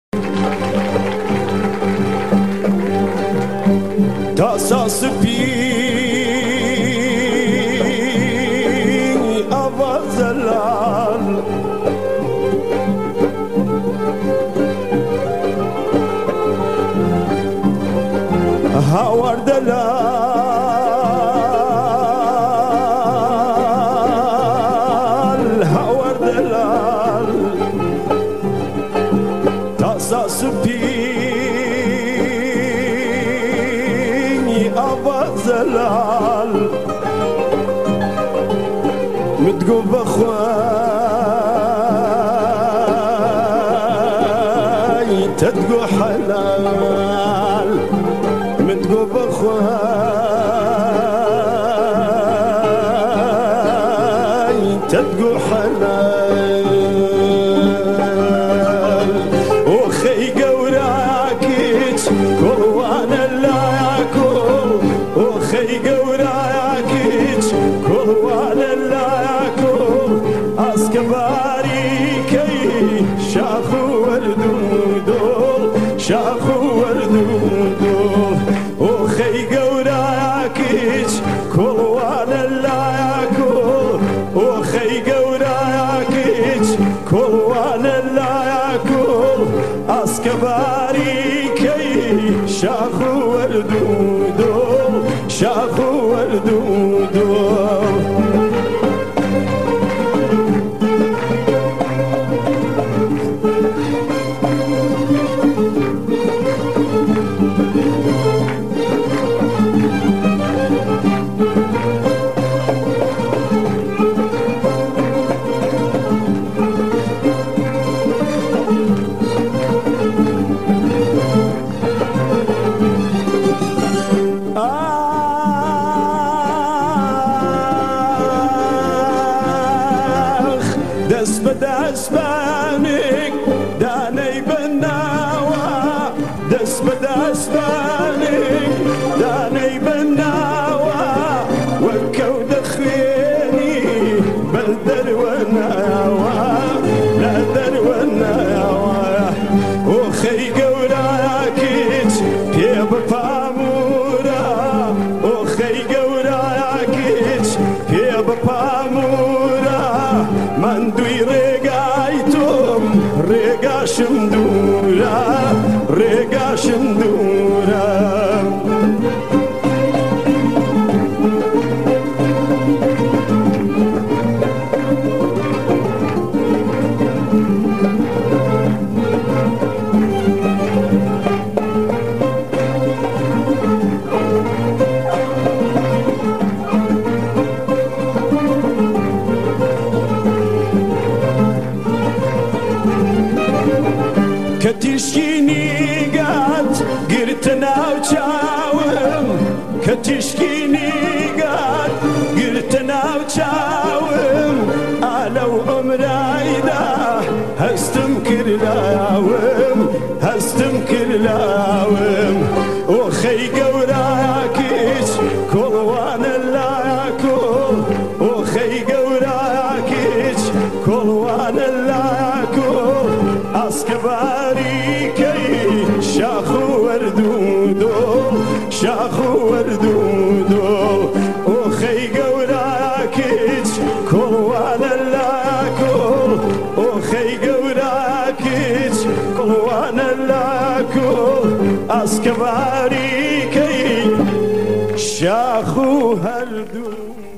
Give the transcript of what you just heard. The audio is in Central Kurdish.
تاساسبي أبازلال هاور دلال هاور دلال تاساسبي أبازلال متقو بخواي تتقو حلال متقو بخواي تتقو حلال وخي قوراكيت كل وانا لا ياكل وخي قوراكيت كل وانا لا ياكل اسكباري كي شاخو وردودول شاخو وردودول وخي قوراكيت كل وانا لا ياكل وخي قوراكيت كل وانا لا ياكل اسكباري كي شاخو وردودول شاخو وردودول دست به دست بانک دانه بناوا دست به دست بانک دانه بناوا وكو دخيني بلدر وناوا نادر وناوا وخي قوراكيت يا بامورا وخي قوراكيت يا بامورا من دوی رگایتم رگاشم دورا رگاشم دورا كتشكيني قات قرتنا وشاوم كتشكيني قات قرتنا وشاوم ألو عمرايدا هستم كرلاوم هستم كرلاوم وخي قوراكيش كل وانا لا ياكل وخي قوراكيش كل وانا لا ياكل اسكباري كي شاخو وردودول شاخو وردودول وخي قوراكيش كل وانا لا ياكل وخي قوراكيش كل وانا لا ياكل اسكباري كي شاخو هردودول